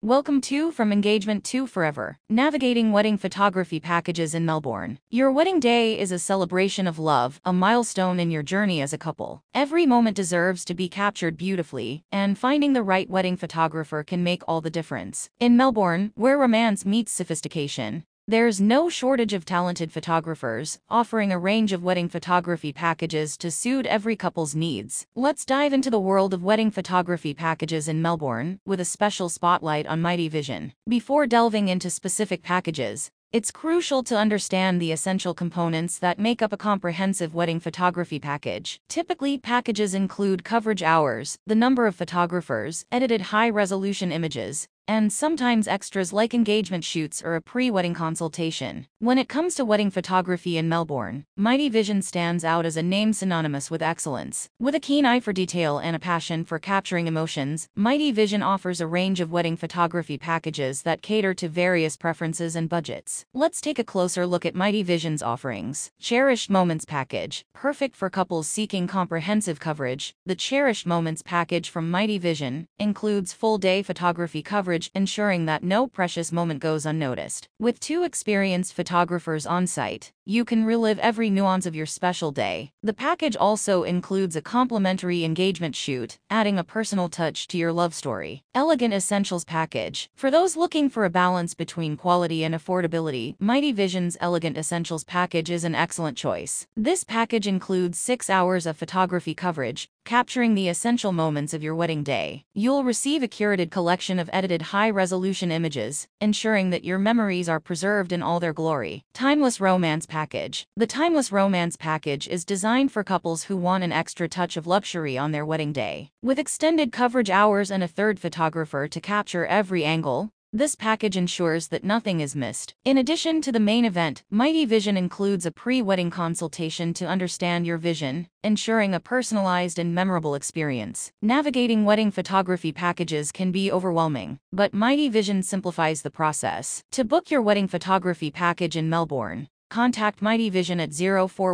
Welcome to From Engagement to Forever, navigating wedding photography packages in Melbourne. Your wedding day is a celebration of love, a milestone in your journey as a couple. Every moment deserves to be captured beautifully, and finding the right wedding photographer can make all the difference. In Melbourne, where romance meets sophistication, there's no shortage of talented photographers, offering a range of wedding photography packages to suit every couple's needs. Let's dive into the world of wedding photography packages in Melbourne, with a special spotlight on Mighty Vision. Before delving into specific packages, it's crucial to understand the essential components that make up a comprehensive wedding photography package. Typically, packages include coverage hours, the number of photographers, edited high-resolution images, and sometimes extras like engagement shoots or a pre-wedding consultation. When it comes to wedding photography in Melbourne, Mighty Vision stands out as a name synonymous with excellence. With a keen eye for detail and a passion for capturing emotions, Mighty Vision offers a range of wedding photography packages that cater to various preferences and budgets. Let's take a closer look at Mighty Vision's offerings. Cherished Moments Package. Perfect for couples seeking comprehensive coverage, the Cherished Moments package from Mighty Vision includes full-day photography coverage, ensuring that no precious moment goes unnoticed. With 2 experienced photographers on site, you can relive every nuance of your special day. The package also includes a complimentary engagement shoot, adding a personal touch to your love story. Elegant Essentials Package. For those looking for a balance between quality and affordability, Mighty Vision's Elegant Essentials package is an excellent choice. This package includes 6 hours of photography coverage, capturing the essential moments of your wedding day. You'll receive a curated collection of edited high-resolution images, ensuring that your memories are preserved in all their glory. Timeless Romance Package. The Timeless Romance Package is designed for couples who want an extra touch of luxury on their wedding day. With extended coverage hours and a third photographer to capture every angle, this package ensures that nothing is missed. In addition to the main event, Mighty Vision includes a pre-wedding consultation to understand your vision, ensuring a personalized and memorable experience. Navigating wedding photography packages can be overwhelming, but Mighty Vision simplifies the process. To book your wedding photography package in Melbourne, contact Mighty Vision at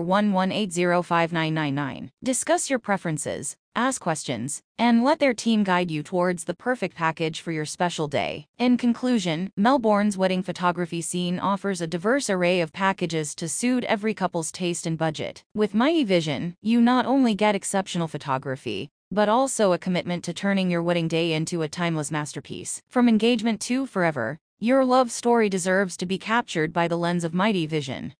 0411805999. Discuss your preferences, ask questions, and let their team guide you towards the perfect package for your special day. In conclusion, Melbourne's wedding photography scene offers a diverse array of packages to suit every couple's taste and budget. With Mighty Vision, you not only get exceptional photography, but also a commitment to turning your wedding day into a timeless masterpiece. From engagement to forever, your love story deserves to be captured by the lens of Mighty Vision.